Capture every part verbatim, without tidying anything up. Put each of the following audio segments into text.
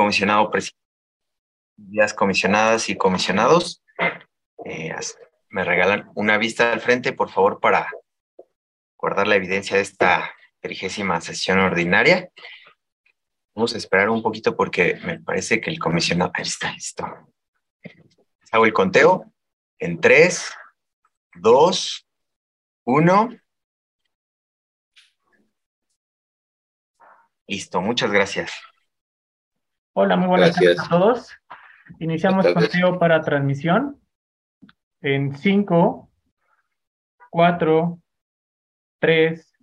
comisionado presidente, días comisionadas y comisionados. Eh, me regalan una vista al frente, por favor, para guardar la evidencia de esta trigésima sesión ordinaria. Vamos a esperar un poquito porque me parece que el comisionado... Ahí está, listo. Hago el conteo en tres, dos, uno. Listo, muchas gracias. Hola, muy buenas tardes a todos. Iniciamos conteo para transmisión en cinco, cuatro, tres.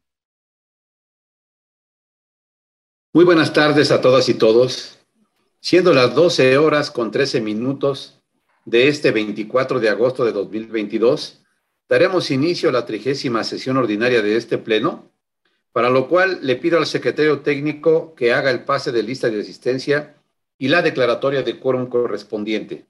Muy buenas tardes a todas y todos. Siendo las doce horas con trece minutos de este veinticuatro de agosto de dos mil veintidós, daremos inicio a la trigésima sesión ordinaria de este pleno, para lo cual le pido al secretario técnico que haga el pase de lista de asistencia y la declaratoria de quórum correspondiente.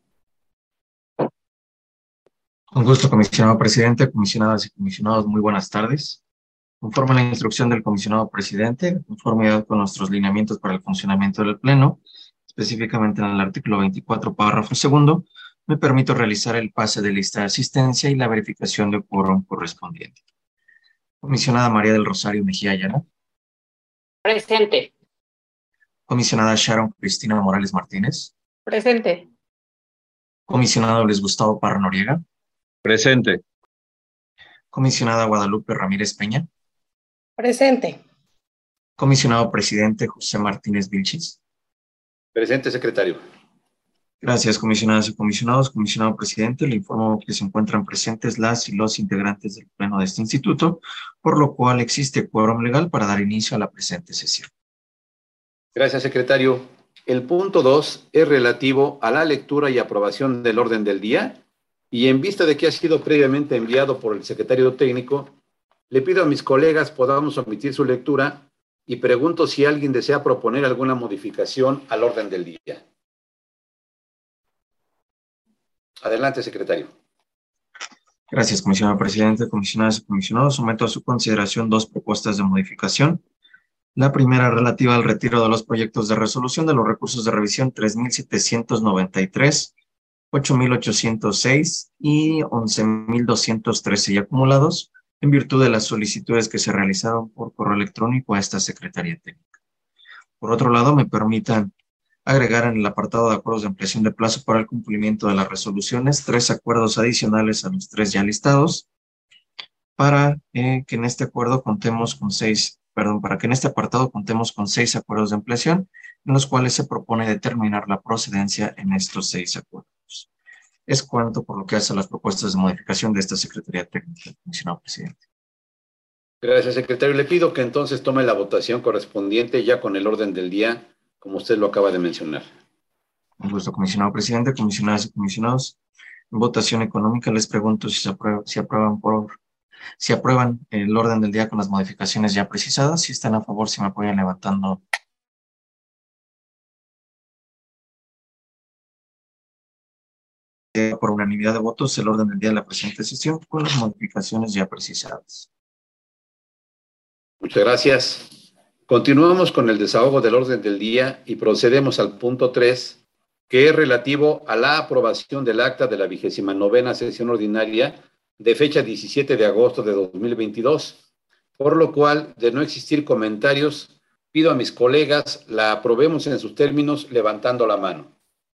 Con gusto, comisionado presidente, comisionadas y comisionados, muy buenas tardes. Conforme a la instrucción del comisionado presidente, en conformidad con nuestros lineamientos para el funcionamiento del Pleno, específicamente en el artículo veinticuatro, párrafo segundo, me permito realizar el pase de lista de asistencia y la verificación de quórum correspondiente. Comisionada María del Rosario Mejía Ayala. Presente. Comisionada Sharon Cristina Morales Martínez. Presente. Comisionado Luis Gustavo Parra Noriega. Presente. Comisionada Guadalupe Ramírez Peña. Presente. Comisionado presidente José Martínez Vilchis. Presente, secretario. Gracias, comisionadas y comisionados. Comisionado presidente, le informo que se encuentran presentes las y los integrantes del pleno de este instituto, por lo cual existe quórum legal para dar inicio a la presente sesión. Gracias, secretario. El punto dos es relativo a la lectura y aprobación del orden del día, y en vista de que ha sido previamente enviado por el secretario técnico, le pido a mis colegas podamos omitir su lectura y pregunto si alguien desea proponer alguna modificación al orden del día. Adelante, secretario. Gracias, comisionado presidente, comisionadas y comisionados. Someto a su consideración dos propuestas de modificación. La primera relativa al retiro de los proyectos de resolución de los recursos de revisión tres mil setecientos noventa y tres, ocho mil ochocientos seis y once mil doscientos trece y acumulados en virtud de las solicitudes que se realizaron por correo electrónico a esta Secretaría Técnica. Por otro lado, me permitan agregar en el apartado de acuerdos de ampliación de plazo para el cumplimiento de las resoluciones tres acuerdos adicionales a los tres ya listados para eh, que en este acuerdo contemos con seis, perdón, para que en este apartado contemos con seis acuerdos de ampliación en los cuales se propone determinar la procedencia en estos seis acuerdos. Es cuanto por lo que hace a las propuestas de modificación de esta Secretaría Técnica, comisionado presidente. Gracias, secretario. Le pido que entonces tome la votación correspondiente ya con el orden del día, como usted lo acaba de mencionar. Un gusto, comisionado presidente, comisionadas y comisionados. En votación económica les pregunto si, se aprueba, si, aprueban por, si aprueban el orden del día con las modificaciones ya precisadas. Si están a favor, si me apoyan levantando. Por unanimidad de votos, el orden del día de la presente sesión con las modificaciones ya precisadas. Muchas gracias. Continuamos con el desahogo del orden del día y procedemos al punto tres, que es relativo a la aprobación del acta de la vigésima novena sesión ordinaria de fecha diecisiete de agosto de dos mil veintidós, por lo cual, de no existir comentarios, pido a mis colegas la aprobemos en sus términos levantando la mano.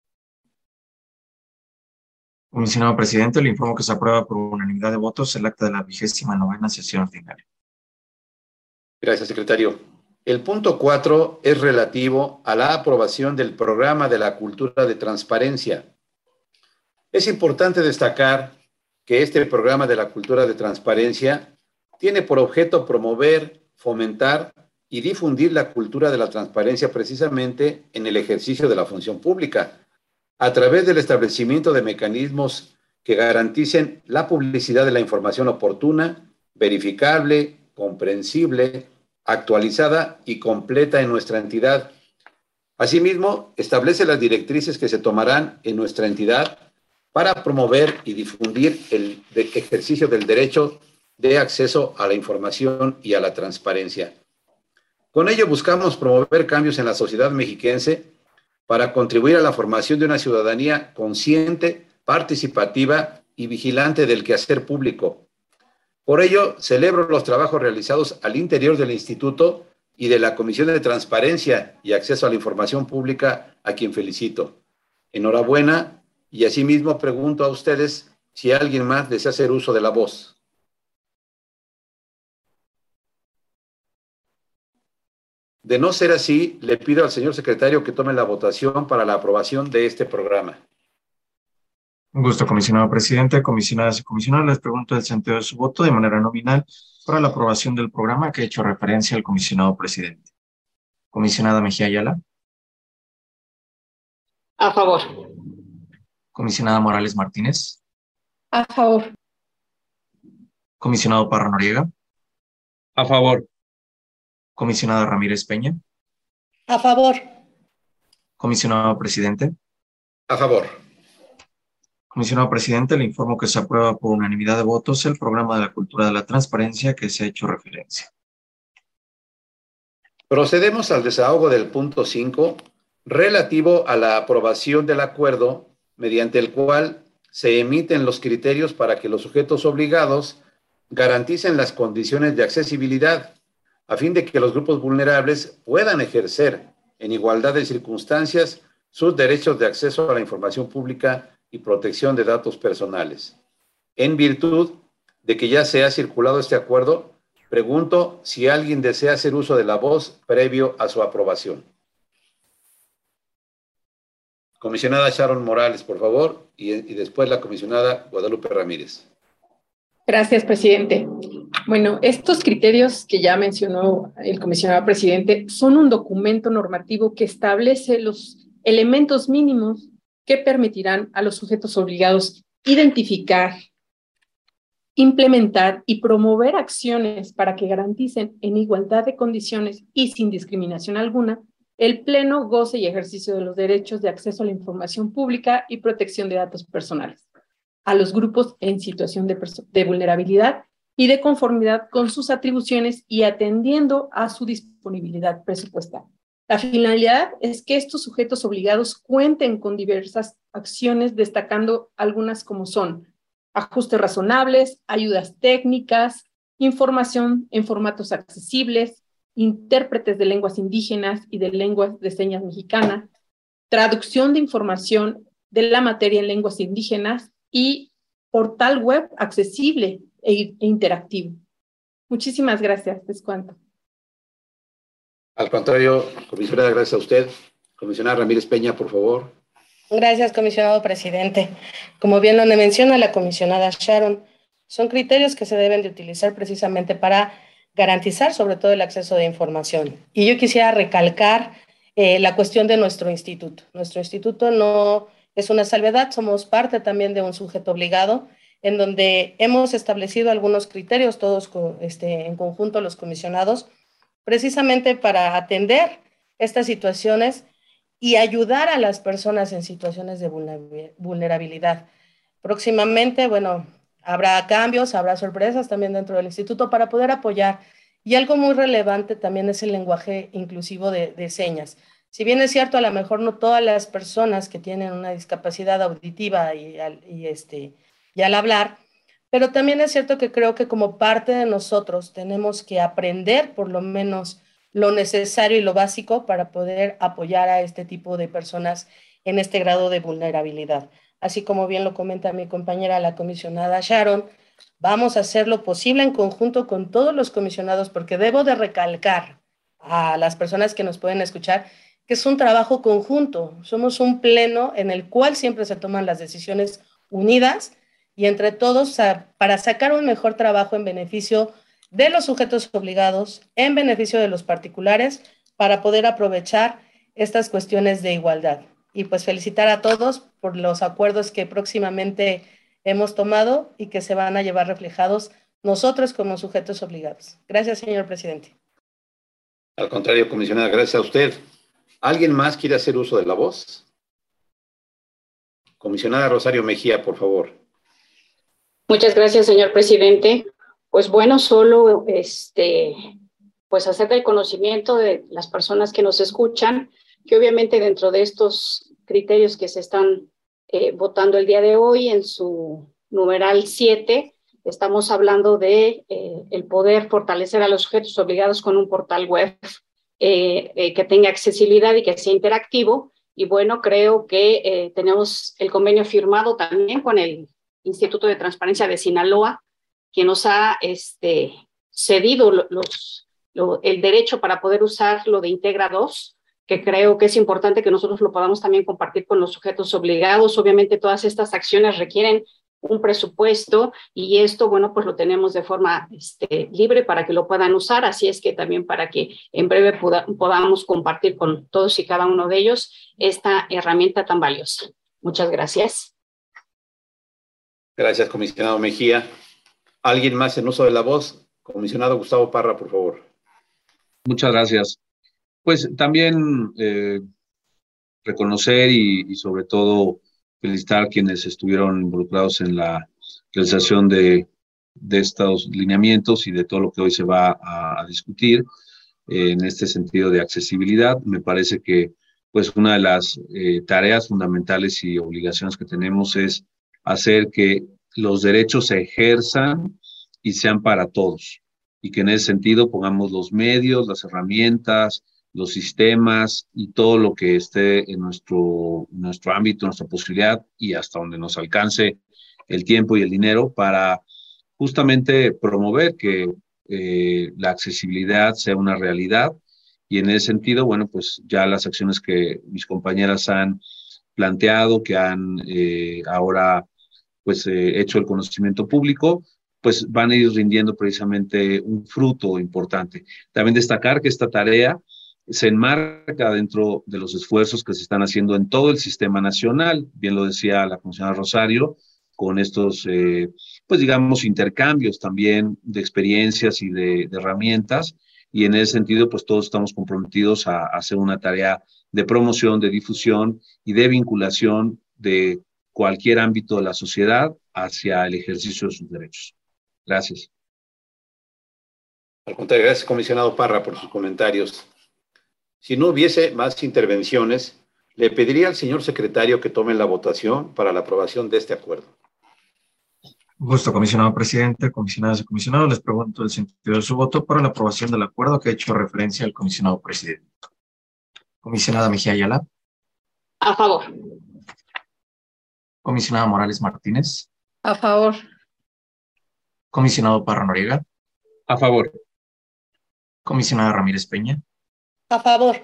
Comisionado presidente, le informo que se aprueba por unanimidad de votos el acta de la vigésima novena sesión ordinaria. Gracias, secretario. El punto cuatro es relativo a la aprobación del programa de la cultura de transparencia. Es importante destacar que este programa de la cultura de transparencia tiene por objeto promover, fomentar y difundir la cultura de la transparencia precisamente en el ejercicio de la función pública, a través del establecimiento de mecanismos que garanticen la publicidad de la información oportuna, verificable, comprensible, actualizada y completa en nuestra entidad. Asimismo, establece las directrices que se tomarán en nuestra entidad para promover y difundir el ejercicio del derecho de acceso a la información y a la transparencia. Con ello buscamos promover cambios en la sociedad mexiquense para contribuir a la formación de una ciudadanía consciente, participativa y vigilante del quehacer público. Por ello, celebro los trabajos realizados al interior del Instituto y de la Comisión de Transparencia y Acceso a la Información Pública, a quien felicito. Enhorabuena, y asimismo pregunto a ustedes si alguien más desea hacer uso de la voz. De no ser así, le pido al señor secretario que tome la votación para la aprobación de este programa. Un gusto, comisionado presidente. Comisionadas y comisionados, les pregunto el sentido de su voto de manera nominal para la aprobación del programa que ha hecho referencia al comisionado presidente. Comisionada Mejía Ayala. A favor. Comisionada Morales Martínez. A favor. Comisionado Parra Noriega. A favor. Comisionada Ramírez Peña. A favor. Comisionado presidente. A favor. Comisionado presidente, le informo que se aprueba por unanimidad de votos el programa de la cultura de la transparencia que se ha hecho referencia. Procedemos al desahogo del punto cinco, relativo a la aprobación del acuerdo mediante el cual se emiten los criterios para que los sujetos obligados garanticen las condiciones de accesibilidad a fin de que los grupos vulnerables puedan ejercer en igualdad de circunstancias sus derechos de acceso a la información pública y protección de datos personales. En virtud de que ya se ha circulado este acuerdo, pregunto si alguien desea hacer uso de la voz previo a su aprobación. Comisionada Sharon Morales, por favor, y, y después la comisionada Guadalupe Ramírez. Gracias, presidente. Bueno, estos criterios que ya mencionó el comisionado presidente son un documento normativo que establece los elementos mínimos que permitirán a los sujetos obligados identificar, implementar y promover acciones para que garanticen en igualdad de condiciones y sin discriminación alguna el pleno goce y ejercicio de los derechos de acceso a la información pública y protección de datos personales a los grupos en situación de, de vulnerabilidad y de conformidad con sus atribuciones y atendiendo a su disponibilidad presupuestal. La finalidad es que estos sujetos obligados cuenten con diversas acciones, destacando algunas como son ajustes razonables, ayudas técnicas, información en formatos accesibles, intérpretes de lenguas indígenas y de lenguas de señas mexicanas, traducción de información de la materia en lenguas indígenas y portal web accesible e, e interactivo. Muchísimas gracias, es cuanto. Al contrario, comisionada, gracias a usted. Comisionada Ramírez Peña, por favor. Gracias, comisionado presidente. Como bien lo menciona la comisionada Sharon, son criterios que se deben de utilizar precisamente para garantizar sobre todo el acceso de información. Y yo quisiera recalcar eh, la cuestión de nuestro instituto. Nuestro instituto no es una salvedad, somos parte también de un sujeto obligado, en donde hemos establecido algunos criterios, todos este, en conjunto los comisionados, precisamente para atender estas situaciones y ayudar a las personas en situaciones de vulnerabilidad. Próximamente, bueno, habrá cambios, habrá sorpresas también dentro del instituto para poder apoyar. Y algo muy relevante también es el lenguaje inclusivo de, de señas. Si bien es cierto, a lo mejor no todas las personas que tienen una discapacidad auditiva y, y, este, y al hablar, pero también es cierto que creo que como parte de nosotros tenemos que aprender por lo menos lo necesario y lo básico para poder apoyar a este tipo de personas en este grado de vulnerabilidad. Así como bien lo comenta mi compañera, la comisionada Sharon, vamos a hacer lo posible en conjunto con todos los comisionados, porque debo de recalcar a las personas que nos pueden escuchar que es un trabajo conjunto. Somos un pleno en el cual siempre se toman las decisiones unidas y entre todos para sacar un mejor trabajo en beneficio de los sujetos obligados, en beneficio de los particulares, para poder aprovechar estas cuestiones de igualdad. Y pues felicitar a todos por los acuerdos que próximamente hemos tomado y que se van a llevar reflejados nosotros como sujetos obligados. Gracias, señor presidente. Al contrario, comisionada, gracias a usted. ¿Alguien más quiere hacer uso de la voz? Comisionada Rosario Mejía, por favor. Muchas gracias, señor presidente. Pues bueno, solo este, pues hacer del conocimiento de las personas que nos escuchan que obviamente dentro de estos criterios que se están eh, votando el día de hoy, en su numeral siete, estamos hablando de eh, el poder fortalecer a los sujetos obligados con un portal web eh, eh, que tenga accesibilidad y que sea interactivo. Y bueno, creo que eh, tenemos el convenio firmado también con el Instituto de Transparencia de Sinaloa, que nos ha este, cedido los, lo, el derecho para poder usar lo de Integra dos, que creo que es importante que nosotros lo podamos también compartir con los sujetos obligados. Obviamente todas estas acciones requieren un presupuesto y esto, bueno, pues lo tenemos de forma este, libre para que lo puedan usar, así es que también para que en breve poda, podamos compartir con todos y cada uno de ellos esta herramienta tan valiosa. Muchas gracias. Gracias, comisionado Mejía. ¿Alguien más en uso de la voz? Comisionado Gustavo Parra, por favor. Muchas gracias. Pues también eh, reconocer y, y sobre todo felicitar a quienes estuvieron involucrados en la realización de, de estos lineamientos y de todo lo que hoy se va a, a discutir eh, en este sentido de accesibilidad. Me parece que pues una de las eh, tareas fundamentales y obligaciones que tenemos es hacer que los derechos se ejerzan y sean para todos, y que en ese sentido pongamos los medios, las herramientas, los sistemas y todo lo que esté en nuestro, nuestro ámbito, nuestra posibilidad y hasta donde nos alcance el tiempo y el dinero para justamente promover que eh, la accesibilidad sea una realidad. Y en ese sentido, bueno, pues ya las acciones que mis compañeras han planteado, que han eh, ahora pues eh, hecho el conocimiento público, pues van a ir rindiendo precisamente un fruto importante. También destacar que esta tarea se enmarca dentro de los esfuerzos que se están haciendo en todo el sistema nacional, bien lo decía la comisionada Rosario, con estos, eh, pues digamos, intercambios también de experiencias y de, de herramientas, y en ese sentido, pues todos estamos comprometidos a, a hacer una tarea de promoción, de difusión y de vinculación de cualquier ámbito de la sociedad hacia el ejercicio de sus derechos. Gracias. Al contrario, gracias, comisionado Parra, por sus comentarios. Si no hubiese más intervenciones, le pediría al señor secretario que tome la votación para la aprobación de este acuerdo. Gusto, comisionado presidente, comisionadas y comisionados, les pregunto el sentido de su voto para la aprobación del acuerdo que ha hecho referencia al comisionado presidente. Comisionada Mejía Ayala. A favor. Comisionada Morales Martínez. A favor. Comisionado Parra Noriega. A favor. Comisionada Ramírez Peña. A favor.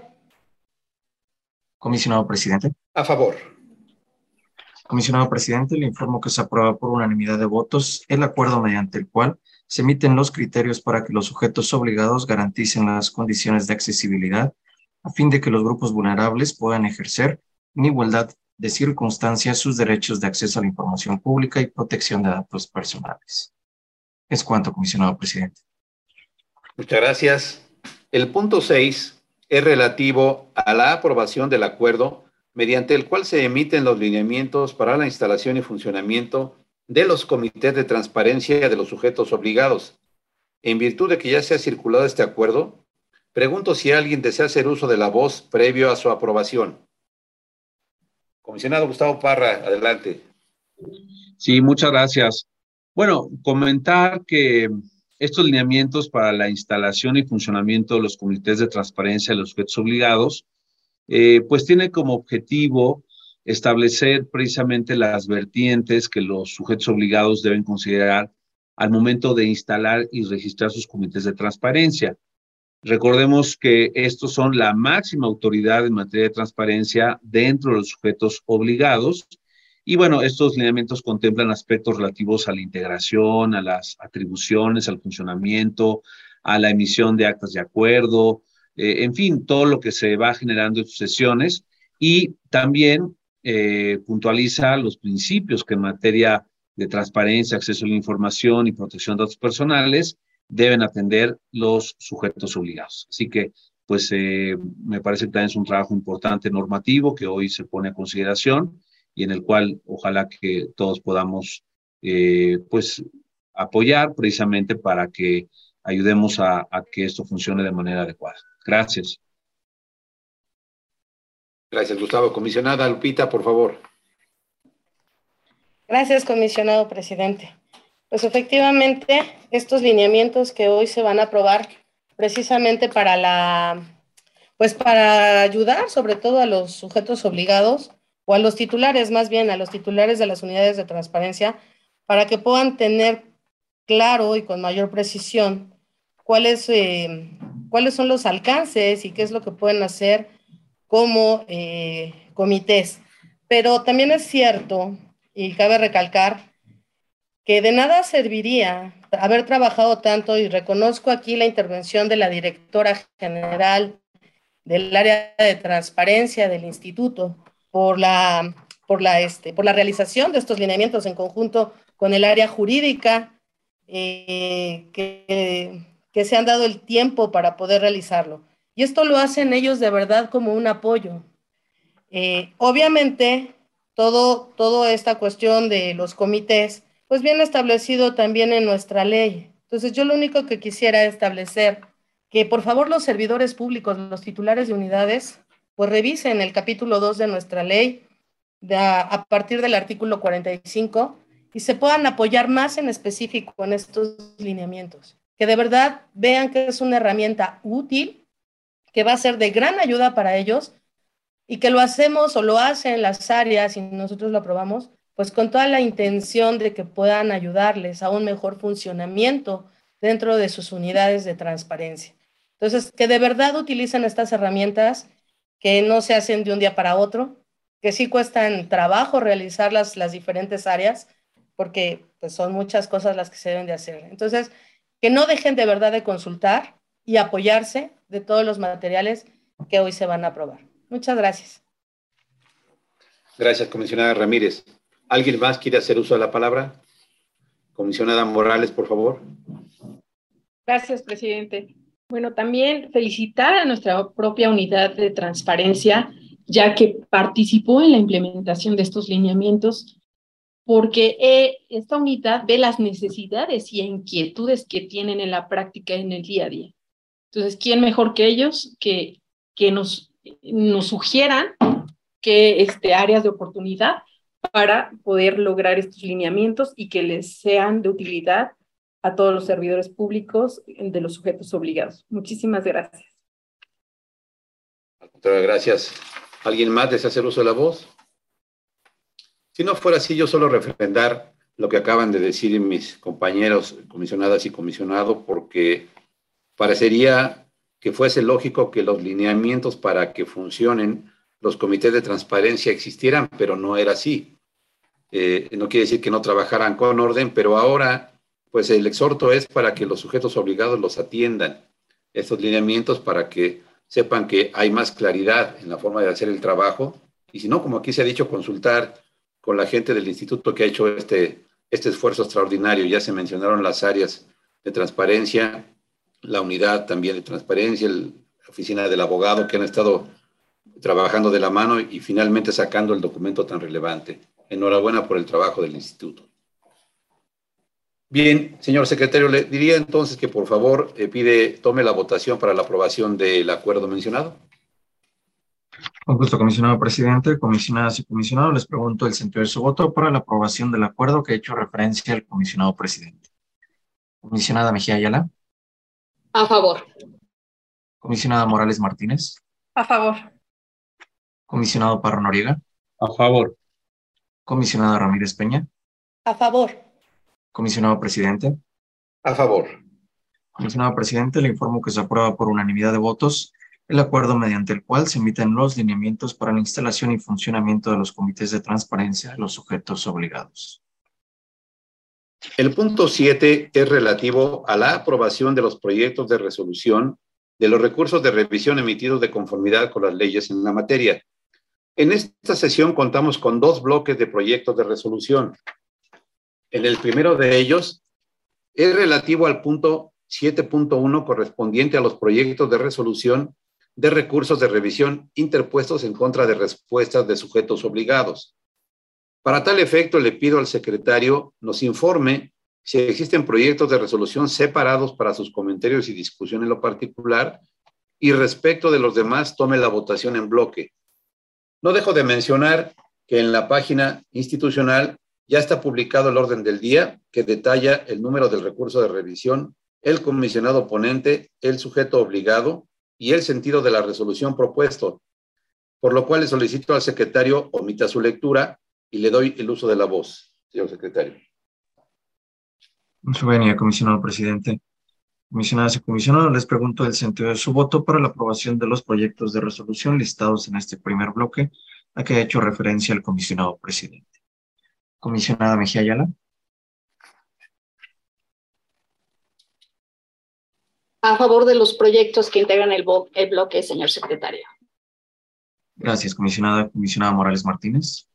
Comisionado presidente. A favor. Comisionado presidente, le informo que se aprueba por unanimidad de votos el acuerdo mediante el cual se emiten los criterios para que los sujetos obligados garanticen las condiciones de accesibilidad a fin de que los grupos vulnerables puedan ejercer en igualdad de circunstancias sus derechos de acceso a la información pública y protección de datos personales. Es cuanto, comisionado presidente. Muchas gracias. El punto seis es relativo a la aprobación del acuerdo mediante el cual se emiten los lineamientos para la instalación y funcionamiento de los comités de transparencia de los sujetos obligados. En virtud de que ya se ha circulado este acuerdo, pregunto si alguien desea hacer uso de la voz previo a su aprobación. Comisionado Gustavo Parra, adelante. Sí, muchas gracias. Bueno, comentar que estos lineamientos para la instalación y funcionamiento de los comités de transparencia de los sujetos obligados Eh, pues tiene como objetivo establecer precisamente las vertientes que los sujetos obligados deben considerar al momento de instalar y registrar sus comités de transparencia. Recordemos que estos son la máxima autoridad en materia de transparencia dentro de los sujetos obligados. Y bueno, estos lineamientos contemplan aspectos relativos a la integración, a las atribuciones, al funcionamiento, a la emisión de actas de acuerdo, Eh, en fin, todo lo que se va generando en sus sesiones, y también eh, puntualiza los principios que en materia de transparencia, acceso a la información y protección de datos personales deben atender los sujetos obligados. Así que, pues, eh, me parece que también es un trabajo importante normativo que hoy se pone a consideración y en el cual ojalá que todos podamos, eh, pues, apoyar precisamente para que ayudemos a, a que esto funcione de manera adecuada. Gracias. Gracias, Gustavo. Comisionada Lupita, por favor. Gracias, comisionado presidente. Pues efectivamente, estos lineamientos que hoy se van a aprobar precisamente para la, pues para ayudar sobre todo a los sujetos obligados o a los titulares, más bien a los titulares de las unidades de transparencia, para que puedan tener claro y con mayor precisión cuáles, eh, cuáles son los alcances y qué es lo que pueden hacer como eh, comités. Pero también es cierto, y cabe recalcar, que de nada serviría haber trabajado tanto, y reconozco aquí la intervención de la directora general del área de transparencia del instituto por la, por la, este, por la realización de estos lineamientos en conjunto con el área jurídica, eh, que, que se han dado el tiempo para poder realizarlo. Y esto lo hacen ellos de verdad como un apoyo. Eh, obviamente, todo, toda esta cuestión de los comités, pues viene establecido también en nuestra ley. Entonces, yo lo único que quisiera establecer, que por favor los servidores públicos, los titulares de unidades, pues revisen el capítulo dos de nuestra ley, de a, a partir del artículo cuarenta y cinco, y se puedan apoyar más en específico en estos lineamientos. Que de verdad vean que es una herramienta útil, que va a ser de gran ayuda para ellos, y que lo hacemos o lo hacen las áreas y nosotros lo aprobamos, pues con toda la intención de que puedan ayudarles a un mejor funcionamiento dentro de sus unidades de transparencia. Entonces, que de verdad utilicen estas herramientas, que no se hacen de un día para otro, que sí cuestan trabajo realizar las, las diferentes áreas, porque pues, son muchas cosas las que se deben de hacer. Entonces, que no dejen de verdad de consultar y apoyarse de todos los materiales que hoy se van a aprobar. Muchas gracias. Gracias, comisionada Ramírez. ¿Alguien más quiere hacer uso de la palabra? Comisionada Morales, por favor. Gracias, presidente. Bueno, también felicitar a nuestra propia unidad de transparencia, ya que participó en la implementación de estos lineamientos, porque eh, esta unidad ve las necesidades y inquietudes que tienen en la práctica en el día a día. Entonces, ¿quién mejor que ellos que, que nos, nos sugieran que este, áreas de oportunidad para poder lograr estos lineamientos y que les sean de utilidad a todos los servidores públicos de los sujetos obligados? Muchísimas gracias. Gracias. ¿Alguien más desea hacer uso de la voz? Si no fuera así, yo solo refrendar lo que acaban de decir mis compañeros comisionadas y comisionado, porque parecería que fuese lógico que los lineamientos para que funcionen los comités de transparencia existieran, pero no era así. Eh, no quiere decir que no trabajaran con orden, pero ahora, pues el exhorto es para que los sujetos obligados los atiendan, estos lineamientos, para que sepan que hay más claridad en la forma de hacer el trabajo, y si no, como aquí se ha dicho, consultar con la gente del instituto que ha hecho este, este esfuerzo extraordinario. Ya se mencionaron las áreas de transparencia, la unidad también de transparencia, la oficina del abogado, que han estado trabajando de la mano y finalmente sacando el documento tan relevante. Enhorabuena por el trabajo del instituto. Bien, señor secretario, le diría entonces que por favor eh, pide, tome la votación para la aprobación del acuerdo mencionado. Con gusto, comisionado presidente, comisionadas y comisionados, les pregunto el sentido de su voto para la aprobación del acuerdo que ha hecho referencia al comisionado presidente. Comisionada Mejía Ayala. A favor. Comisionada Morales Martínez. A favor. Comisionado Parra Noriega. A favor. Comisionada Ramírez Peña. A favor. Comisionado presidente. A favor. Comisionado presidente, le informo que se aprueba por unanimidad de votos el acuerdo mediante el cual se emiten los lineamientos para la instalación y funcionamiento de los comités de transparencia de los sujetos obligados. El punto siete es relativo a la aprobación de los proyectos de resolución de los recursos de revisión emitidos de conformidad con las leyes en la materia. En esta sesión contamos con dos bloques de proyectos de resolución. En el primero de ellos es relativo al punto siete punto uno correspondiente a los proyectos de resolución de recursos de revisión interpuestos en contra de respuestas de sujetos obligados. Para tal efecto, le pido al secretario nos informe si existen proyectos de resolución separados para sus comentarios y discusión en lo particular, y respecto de los demás, tome la votación en bloque. No dejo de mencionar que en la página institucional ya está publicado el orden del día que detalla el número del recurso de revisión, el comisionado ponente, el sujeto obligado y el sentido de la resolución propuesto, por lo cual le solicito al secretario omita su lectura y le doy el uso de la voz, señor secretario. Su venia, comisionado presidente. Comisionadas y comisionados, les pregunto el sentido de su voto para la aprobación de los proyectos de resolución listados en este primer bloque, a que ha hecho referencia el comisionado presidente. Comisionada Mejía Ayala. A favor de los proyectos que integran el, el bloque, señor secretario. Gracias, comisionada. Comisionada Morales Martínez.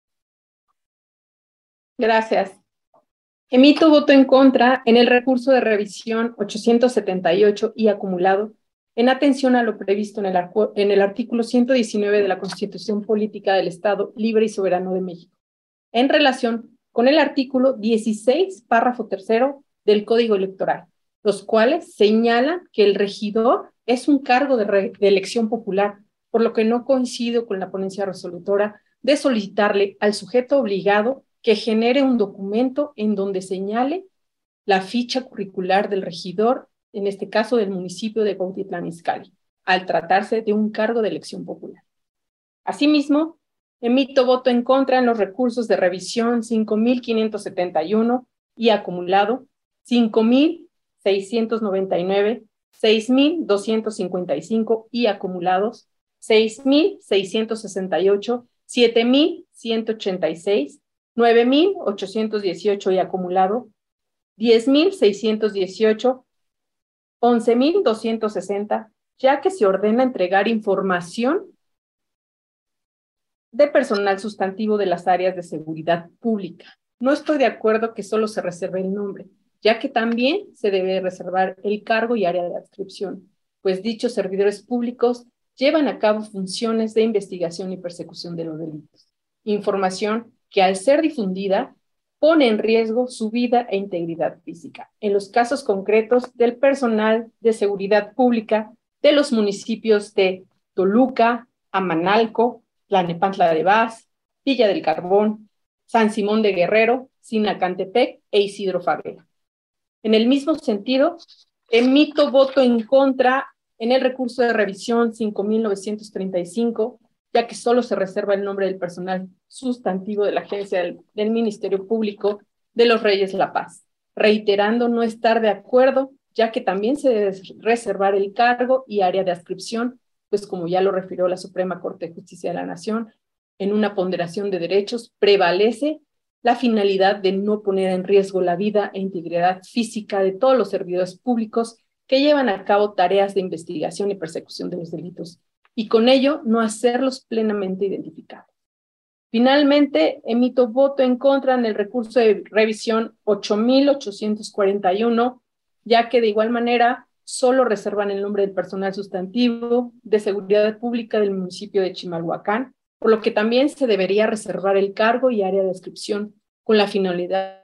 Gracias. Emito voto en contra en el recurso de revisión ochocientos setenta y ocho y acumulado, en atención a lo previsto en el, en el artículo ciento diecinueve de la Constitución Política del Estado Libre y Soberano de México, en relación con el artículo dieciséis, párrafo tercero del Código Electoral, los cuales señalan que el regidor es un cargo de, re, de elección popular, por lo que no coincido con la ponencia resolutora de solicitarle al sujeto obligado que genere un documento en donde señale la ficha curricular del regidor, en este caso del municipio de Cuautitlán Izcalli, al tratarse de un cargo de elección popular. Asimismo, emito voto en contra en los recursos de revisión cinco mil quinientos setenta y uno y acumulado cinco mil seiscientos noventa y nueve, seis mil doscientos cincuenta y cinco y acumulados seis mil seiscientos sesenta y ocho, siete mil ciento ochenta y seis, nueve mil ochocientos dieciocho y acumulado, diez mil seiscientos dieciocho, once mil doscientos sesenta, ya que se ordena entregar información de personal sustantivo de las áreas de seguridad pública. No estoy de acuerdo que solo se reserve el nombre, ya que también se debe reservar el cargo y área de adscripción, pues dichos servidores públicos llevan a cabo funciones de investigación y persecución de los delitos. Información que al ser difundida pone en riesgo su vida e integridad física. En los casos concretos del personal de seguridad pública de los municipios de Toluca, Amanalco, Tlalnepantla de Vaz, Villa del Carbón, San Simón de Guerrero, Sinacantepec e Isidro Fabela. En el mismo sentido, emito voto en contra en el recurso de revisión cinco mil novecientos treinta y cinco, ya que solo se reserva el nombre del personal sustantivo de la agencia del, del Ministerio Público de los Reyes La Paz, reiterando no estar de acuerdo, ya que también se debe reservar el cargo y área de adscripción, pues como ya lo refirió la Suprema Corte de Justicia de la Nación, en una ponderación de derechos prevalece la finalidad de no poner en riesgo la vida e integridad física de todos los servidores públicos que llevan a cabo tareas de investigación y persecución de los delitos, y con ello no hacerlos plenamente identificados. Finalmente, emito voto en contra en el recurso de revisión ocho mil ochocientos cuarenta y uno, ya que de igual manera solo reservan el nombre del personal sustantivo de seguridad pública del municipio de Chimalhuacán, por lo que también se debería reservar el cargo y área de adscripción con la finalidad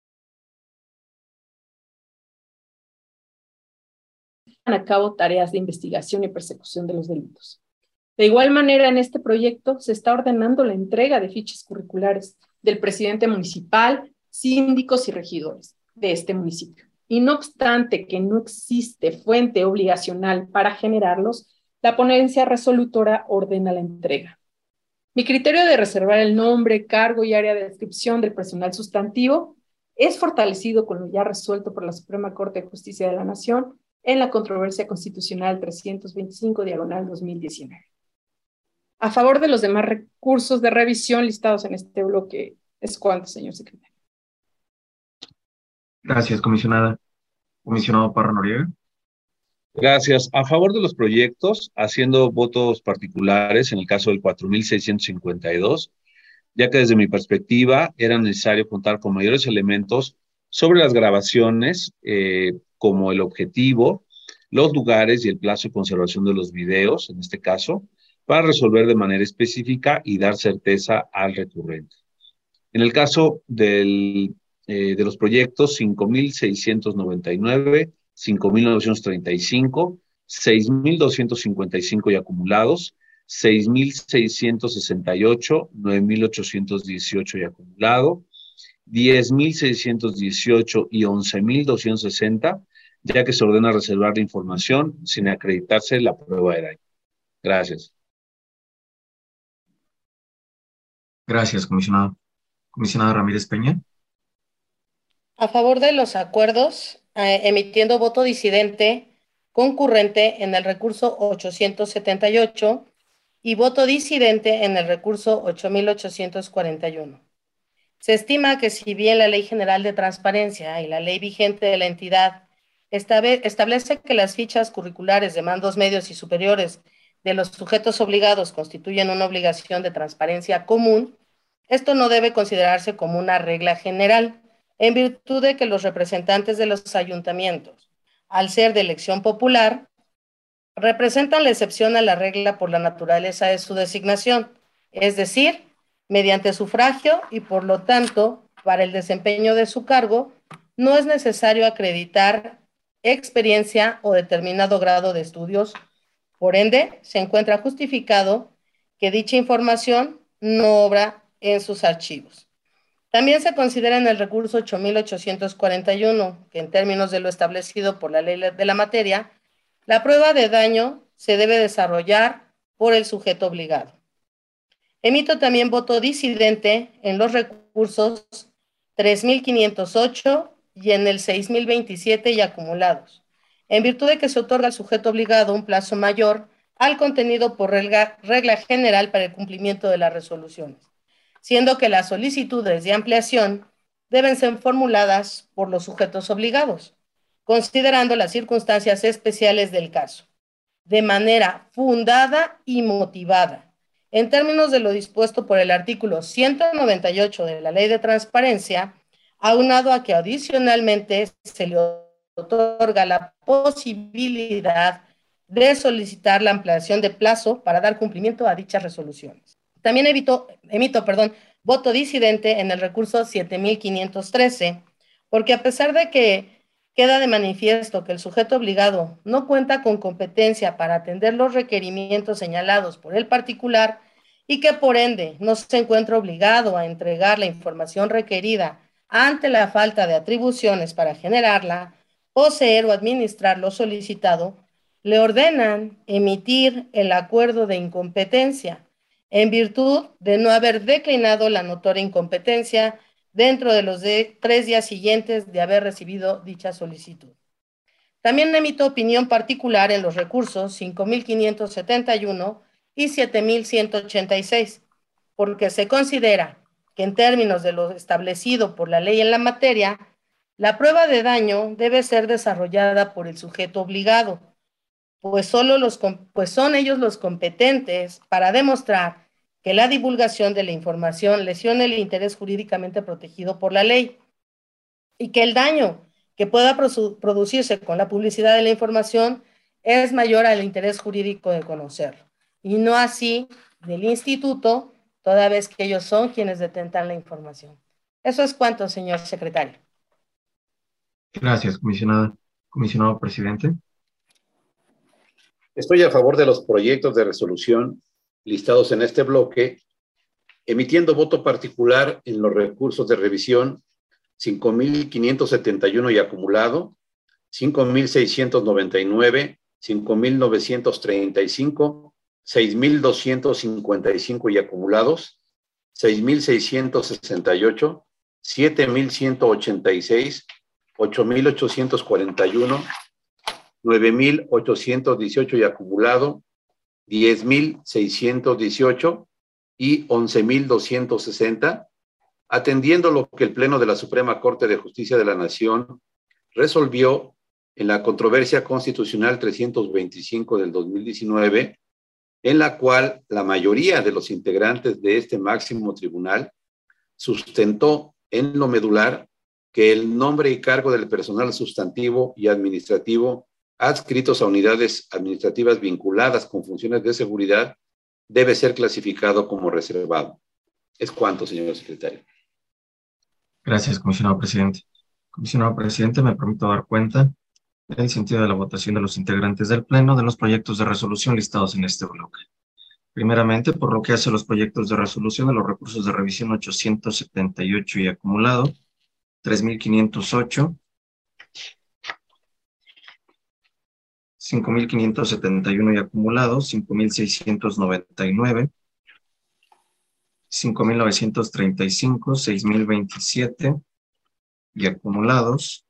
a cabo tareas de investigación y persecución de los delitos. De igual manera, en este proyecto se está ordenando la entrega de fichas curriculares del presidente municipal, síndicos y regidores de este municipio. Y no obstante que no existe fuente obligacional para generarlos, la ponencia resolutora ordena la entrega. Mi criterio de reservar el nombre, cargo y área de adscripción del personal sustantivo es fortalecido con lo ya resuelto por la Suprema Corte de Justicia de la Nación en la controversia constitucional trescientos veinticinco, diagonal dos mil diecinueve. A favor de los demás recursos de revisión listados en este bloque, ¿es cuánto, señor secretario? Gracias, comisionada. Comisionado Parra Noriega. Gracias. A favor de los proyectos, haciendo votos particulares en el caso del cuatro mil seiscientos cincuenta y dos, ya que desde mi perspectiva era necesario contar con mayores elementos sobre las grabaciones, eh, como el objetivo, los lugares y el plazo de conservación de los videos, en este caso, para resolver de manera específica y dar certeza al recurrente. En el caso del, eh, de los proyectos cinco mil seiscientos noventa y nueve, cinco mil novecientos treinta y cinco, seis mil doscientos cincuenta y cinco y acumulados, seis mil seiscientos sesenta y ocho, nueve mil ochocientos dieciocho y acumulado, diez mil seiscientos dieciocho y once mil doscientos sesenta, ya que se ordena reservar la información sin acreditarse la prueba de daño. Gracias. Gracias, comisionado. Comisionada Ramírez Peña. A favor de los acuerdos, eh, emitiendo voto disidente concurrente en el recurso ochocientos setenta y ocho y voto disidente en el recurso ocho mil ochocientos cuarenta y uno. Se estima que si bien la Ley General de Transparencia y la ley vigente de la entidad establece que las fichas curriculares de mandos medios y superiores de los sujetos obligados constituyen una obligación de transparencia común, esto no debe considerarse como una regla general, en virtud de que los representantes de los ayuntamientos, al ser de elección popular, representan la excepción a la regla por la naturaleza de su designación, es decir, mediante sufragio y por lo tanto, para el desempeño de su cargo, no es necesario acreditar experiencia o determinado grado de estudios. Por ende, se encuentra justificado que dicha información no obra en sus archivos. También se considera en el recurso ocho mil ochocientos cuarenta y uno, que en términos de lo establecido por la ley de la materia, la prueba de daño se debe desarrollar por el sujeto obligado. Emito también voto disidente en los recursos tres mil quinientos ocho y en el seis mil veintisiete y acumulados, en virtud de que se otorga al sujeto obligado un plazo mayor al contenido por regla, regla general para el cumplimiento de las resoluciones, siendo que las solicitudes de ampliación deben ser formuladas por los sujetos obligados, considerando las circunstancias especiales del caso, de manera fundada y motivada, en términos de lo dispuesto por el artículo ciento noventa y ocho de la Ley de Transparencia, aunado a que adicionalmente se le otorga la posibilidad de solicitar la ampliación de plazo para dar cumplimiento a dichas resoluciones. También evito, emito perdón, voto disidente en el recurso siete mil quinientos trece, porque a pesar de que queda de manifiesto que el sujeto obligado no cuenta con competencia para atender los requerimientos señalados por el particular y que por ende no se encuentra obligado a entregar la información requerida ante la falta de atribuciones para generarla, poseer o administrar lo solicitado, le ordenan emitir el acuerdo de incompetencia en virtud de no haber declinado la notoria incompetencia dentro de los de tres días siguientes de haber recibido dicha solicitud. También emito opinión particular en los recursos cinco mil quinientos setenta y uno y siete mil ciento ochenta y seis, porque se considera que en términos de lo establecido por la ley en la materia, la prueba de daño debe ser desarrollada por el sujeto obligado, pues, solo los, pues son ellos los competentes para demostrar que la divulgación de la información lesiona el interés jurídicamente protegido por la ley y que el daño que pueda producirse con la publicidad de la información es mayor al interés jurídico de conocerlo, y no así del instituto, toda vez que ellos son quienes detentan la información. Eso es cuanto, señor secretario. Gracias, comisionada. Comisionado presidente. Estoy a favor de los proyectos de resolución listados en este bloque, emitiendo voto particular en los recursos de revisión cinco mil quinientos setenta y uno y acumulado, cinco mil seiscientos noventa y nueve, cinco mil novecientos treinta y cinco, seis mil doscientos cincuenta y cinco y acumulados, seis mil seiscientos sesenta y ocho, siete mil ciento ochenta y seis, ocho mil ochocientos cuarenta y uno, nueve mil ochocientos dieciocho y acumulado, diez mil seiscientos dieciocho y once mil doscientos sesenta, atendiendo lo que el Pleno de la Suprema Corte de Justicia de la Nación resolvió en la controversia constitucional trescientos veinticinco del dos mil diecinueve, en la cual la mayoría de los integrantes de este máximo tribunal sustentó en lo medular que el nombre y cargo del personal sustantivo y administrativo adscritos a unidades administrativas vinculadas con funciones de seguridad debe ser clasificado como reservado. Es cuanto, señor secretario. Gracias, comisionado presidente. Comisionado presidente, me permito dar cuenta del sentido de la votación de los integrantes del Pleno de los proyectos de resolución listados en este bloque. Primeramente, por lo que hace a los proyectos de resolución de los recursos de revisión ochocientos setenta y ocho y acumulado, tres mil quinientos ocho, cinco mil quinientos setenta y uno y acumulado, cinco mil seiscientos noventa y nueve, cinco mil novecientos treinta y cinco, seis mil veintisiete y acumulados,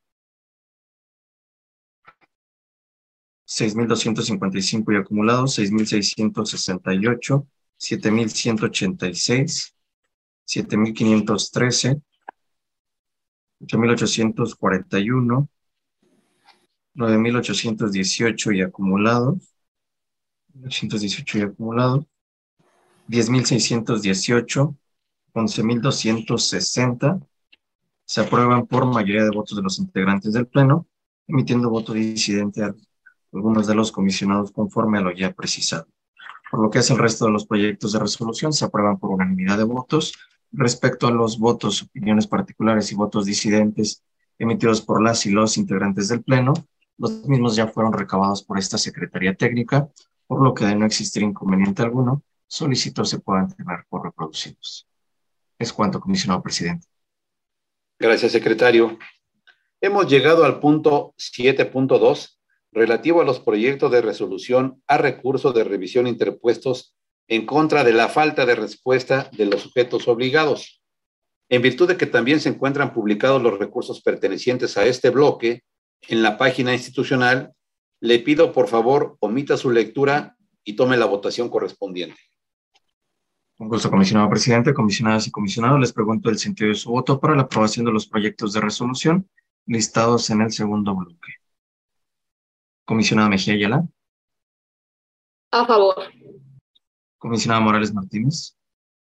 seis mil doscientos cincuenta y cinco y acumulados, seis mil seiscientos sesenta y ocho, siete mil ciento ochenta y seis, siete mil quinientos trece, ocho mil ochocientos cuarenta y uno, nueve mil ochocientos dieciocho y acumulados, ochocientos dieciocho y acumulados, diez mil seiscientos dieciocho, once mil doscientos sesenta, se aprueban por mayoría de votos de los integrantes del Pleno, emitiendo voto disidente a algunos de los comisionados conforme a lo ya precisado. Por lo que hace el resto de los proyectos de resolución, se aprueban por unanimidad de votos. Respecto a los votos, opiniones particulares y votos disidentes emitidos por las y los integrantes del Pleno, los mismos ya fueron recabados por esta Secretaría Técnica, por lo que de no existir inconveniente alguno, solicito se puedan tener por reproducidos. Es cuanto, comisionado presidente. Gracias, secretario. Hemos llegado al punto siete punto dos, relativo a los proyectos de resolución a recursos de revisión interpuestos en contra de la falta de respuesta de los sujetos obligados. En virtud de que también se encuentran publicados los recursos pertenecientes a este bloque en la página institucional, le pido por favor omita su lectura y tome la votación correspondiente. Con gusto, comisionado presidente, comisionadas y comisionados, les pregunto el sentido de su voto para la aprobación de los proyectos de resolución listados en el segundo bloque. Comisionada Mejía Ayala. A favor. Comisionada Morales Martínez.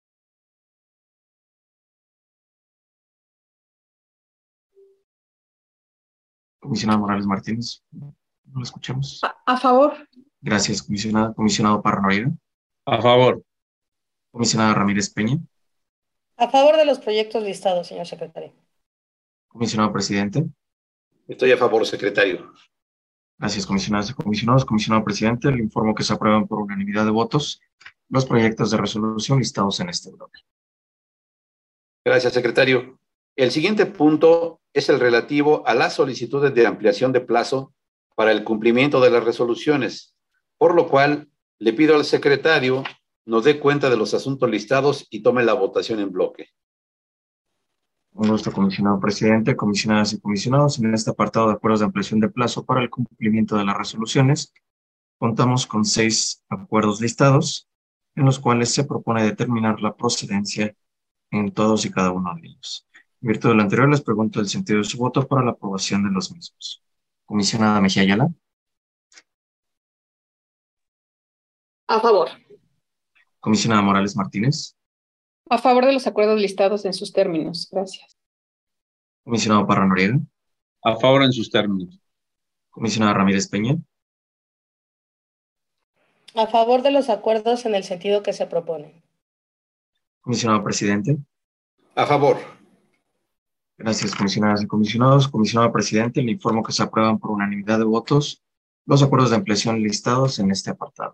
Comisionada Morales Martínez. No lo escuchamos. A, a favor. Gracias, comisionada. Comisionado Parra Noreira. A favor. Comisionada Ramírez Peña. A favor de los proyectos listados, señor secretario. Comisionado presidente. Estoy a favor, secretario. Gracias, comisionadas y comisionados. Comisionado presidente, le informo que se aprueban por unanimidad de votos los proyectos de resolución listados en este bloque. Gracias, secretario. El siguiente punto es el relativo a las solicitudes de ampliación de plazo para el cumplimiento de las resoluciones, por lo cual le pido al secretario nos dé cuenta de los asuntos listados y tome la votación en bloque. Un gusto, comisionado presidente, comisionadas y comisionados. En este apartado de acuerdos de ampliación de plazo para el cumplimiento de las resoluciones, contamos con seis acuerdos listados, en los cuales se propone determinar la procedencia en todos y cada uno de ellos. En virtud de lo anterior, les pregunto el sentido de su voto para la aprobación de los mismos. Comisionada Mejía Ayala. A favor. Comisionada Morales Martínez. A favor de los acuerdos listados en sus términos. Gracias. Comisionado Parra Noriega. A favor en sus términos. Comisionada Ramírez Peña. A favor de los acuerdos en el sentido que se proponen. Comisionado presidente. A favor. Gracias, comisionadas y comisionados. Comisionado presidente, le informo que se aprueban por unanimidad de votos los acuerdos de ampliación listados en este apartado.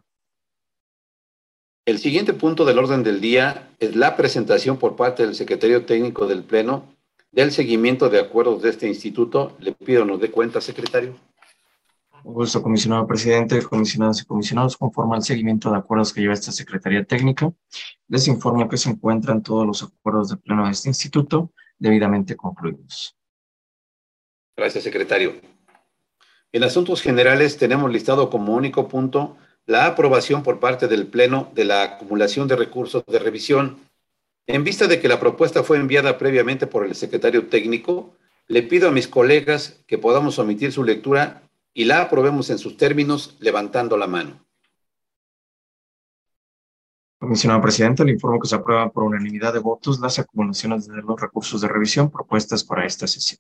El siguiente punto del orden del día es la presentación por parte del secretario técnico del Pleno del seguimiento de acuerdos de este instituto. Le pido nos dé cuenta, secretario. Un gusto, comisionado presidente, comisionadas y comisionados. Conforme al seguimiento de acuerdos que lleva esta Secretaría Técnica, les informo que se encuentran todos los acuerdos de pleno de este instituto debidamente concluidos. Gracias, secretario. En asuntos generales tenemos listado como único punto la aprobación por parte del Pleno de la acumulación de recursos de revisión. En vista de que la propuesta fue enviada previamente por el secretario técnico, le pido a mis colegas que podamos omitir su lectura y la aprobemos en sus términos levantando la mano. Comisionado presidente, le informo que se aprueban por unanimidad de votos las acumulaciones de los recursos de revisión propuestas para esta sesión.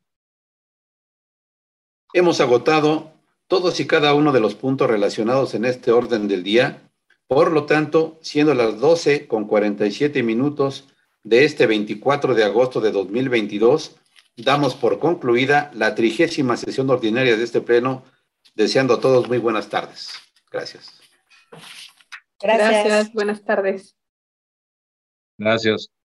Hemos agotado todos y cada uno de los puntos relacionados en este orden del día. Por lo tanto, siendo las doce con cuarenta y siete minutos de este veinticuatro de agosto de dos mil veintidós, damos por concluida la trigésima sesión ordinaria de este Pleno, deseando a todos muy buenas tardes. Gracias. Gracias. Gracias. Buenas tardes. Gracias.